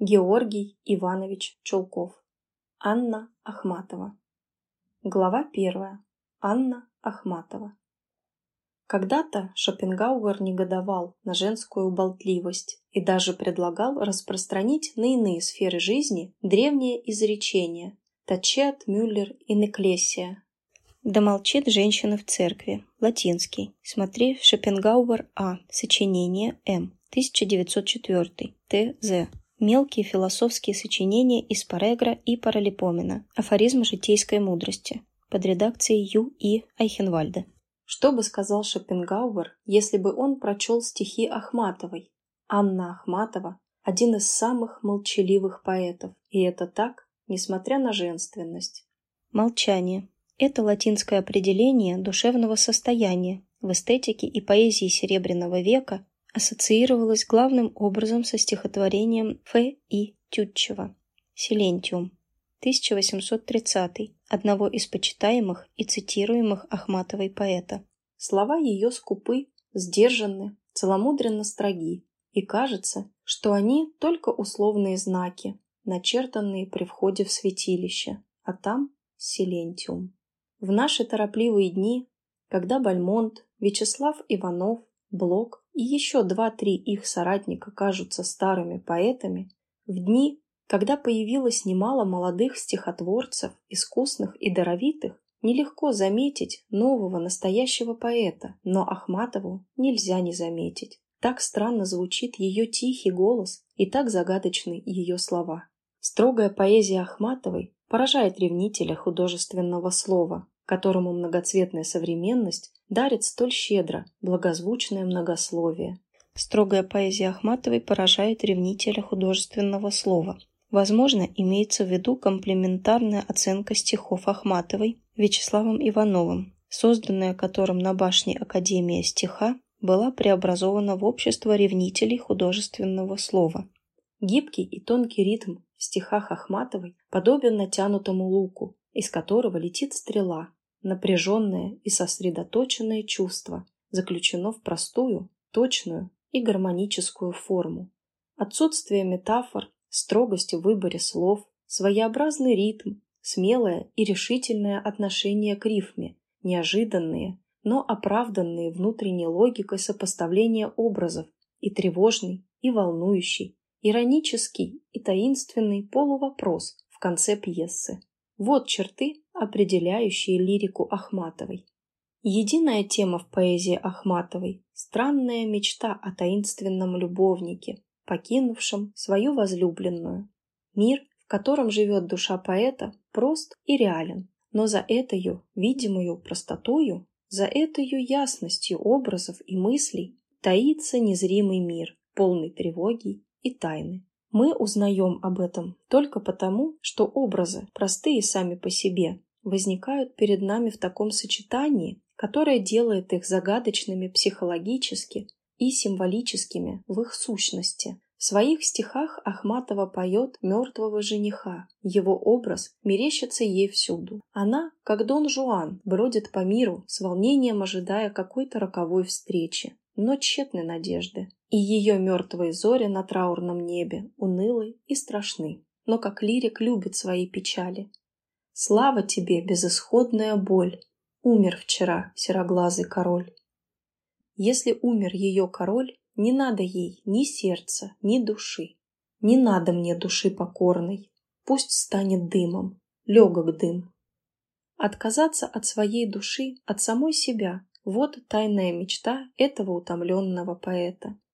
Георгий Иванович Чулков. Анна Ахматова. Глава 1. Анна Ахматова. Когда-то Шопенгауэр негодовал на женскую болтливость и даже предлагал распространить на иные сферы жизни древнее изречение «Тачет Мюллер in Ecclesia». «Да молчит женщина в церкви», латинский. Смотри Шопенгауэр А. Сочинение М. 1904. Т.З. Мелкие философские сочинения из Парегра и Паралипомена. Афоризмы житейской мудрости. Под редакцией Ю. И. Айхенвальда. Что бы сказал Шопенгауэр, если бы он прочел стихи Ахматовой? Анна Ахматова – один из самых молчаливых поэтов, и это так, несмотря на женственность. Молчание. Это латинское определение душевного состояния в эстетике и поэзии Серебряного века ассоциировалось главным образом со стихотворением Ф. И. Тютчева «Силентиум» 1830, одного из почитаемых и цитируемых Ахматовой поэта. Слова ее скупы, сдержанны, целомудренно строги, и кажется, что они только условные знаки, начертанные при входе в святилище, а там Силентиум. В наши торопливые дни, когда Бальмонт, Вячеслав Иванов, Блок и еще 2-3 их соратника кажутся старыми поэтами, в дни, когда появилось немало молодых стихотворцев, искусных и даровитых, нелегко заметить нового настоящего поэта, но Ахматову нельзя не заметить. Так странно звучит ее тихий голос и так загадочны ее слова. Строгая поэзия Ахматовой поражает ревнителя художественного слова, которому многоцветная современность дарит столь щедро благозвучное многословие. Строгая поэзия Ахматовой поражает ревнителя художественного слова. Возможно, имеется в виду комплементарная оценка стихов Ахматовой Вячеславом Ивановым, созданная которым на башне Академия стиха была преобразована в общество ревнителей художественного слова. Гибкий и тонкий ритм в стихах Ахматовой подобен натянутому луку, из которого летит стрела. Напряженное и сосредоточенное чувство заключено в простую, точную и гармоническую форму. Отсутствие метафор, строгость в выборе слов, своеобразный ритм, смелое и решительное отношение к рифме, неожиданные, но оправданные внутренней логикой сопоставления образов и тревожный, и волнующий, иронический и таинственный полувопрос в конце пьесы. Вот черты, определяющие лирику Ахматовой. Единая тема в поэзии Ахматовой – странная мечта о таинственном любовнике, покинувшем свою возлюбленную. Мир, в котором живет душа поэта, прост и реален, но за этою видимою простотою, за этою ясностью образов и мыслей таится незримый мир, полный тревоги и тайны. Мы узнаем об этом только потому, что образы, простые сами по себе, возникают перед нами в таком сочетании, которое делает их загадочными психологически и символическими в их сущности. В своих стихах Ахматова поет мертвого жениха. Его образ мерещится ей всюду. Она, как Дон Жуан, бродит по миру, с волнением ожидая какой-то роковой встречи, но тщетной надежды. И ее мертвые зори на траурном небе унылы и страшны. Но как лирик любит свои печали. Слава тебе, безысходная боль! Умер вчера сероглазый король. Если умер ее король, не надо ей ни сердца, ни души. Не надо мне души покорной, пусть станет дымом, легок дым. Отказаться от своей души, от самой себя – вот тайная мечта этого утомленного поэта.